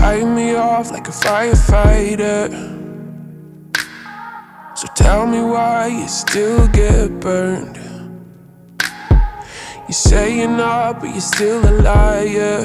fight me off like a firefighter. So tell me why you still get burned. You say you're not, but you're still a liar.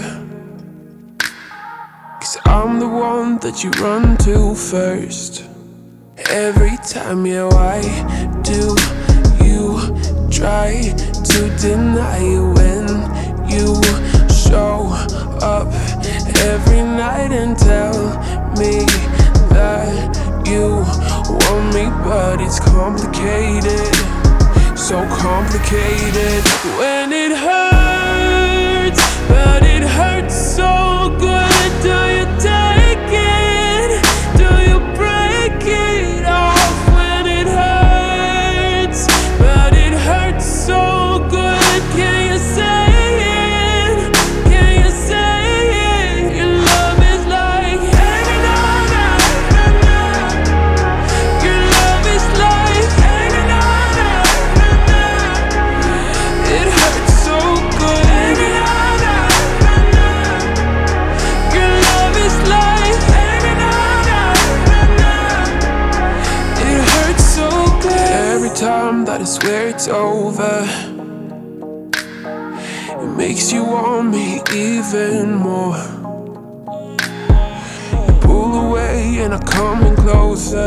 'Cause I'm the one that you run to first. Every time, yeah, why do you try to deny it when you show up every night and tell me that you want me? But it's complicated, so complicated. When it hurts, but it hurts so good. Do you take it? Do you break it off? When it hurts, but it hurts so good. Can you say it? Can you say it? Your love is like hanging on. Your love is like hanging on. It hurts so good. Your love is like hanging on. It hurts so good. Every time that I swear it's over, it makes you want me even more. You pull away and I'm coming closer,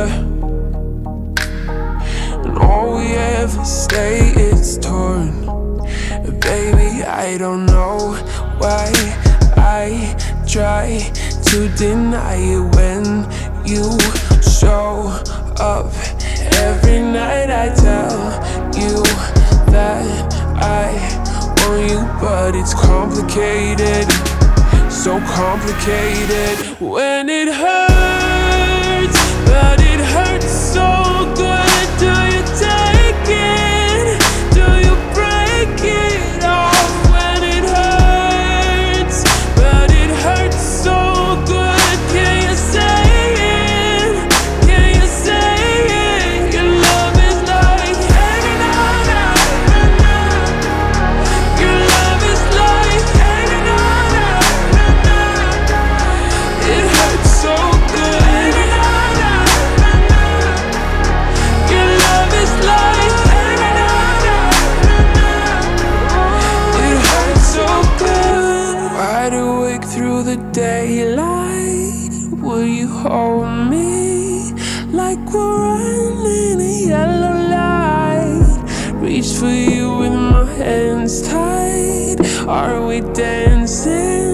and all we ever say is torn. Baby, I don't know why I try to deny it when you show up every night. I tell you that I want you, but it's complicated, so complicated. When it hurts, but it hurts so good. Do you take it? Do you break it off? When it hurts, but it hurts so good. Can you say it? Can you say it? Your love is like hanging on. Your love is like hanging on. It hurts so good. Your love is like hanging on. It hurts so good. Wide awake through the daylight, will you hold me like we're running a yellow light? Reach for you with my hands tied. Are we dancing